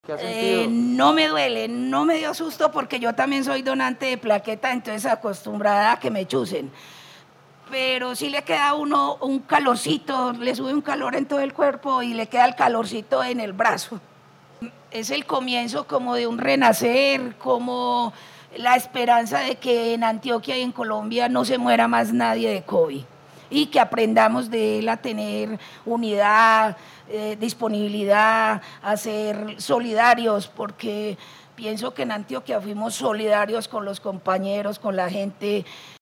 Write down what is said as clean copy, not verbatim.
¿Qué ha sentido? No me duele, no me dio susto porque yo también soy donante de plaqueta, entonces acostumbrada a que me chusen. Pero sí le queda a uno un calorcito, le sube un calor en todo el cuerpo y le queda el calorcito en el brazo. Es el comienzo como de un renacer, como la esperanza de que en Antioquia y en Colombia no se muera más nadie de COVID y que aprendamos de él a tener unidad, disponibilidad, a ser solidarios, porque pienso que en Antioquia fuimos solidarios con los compañeros, con la gente.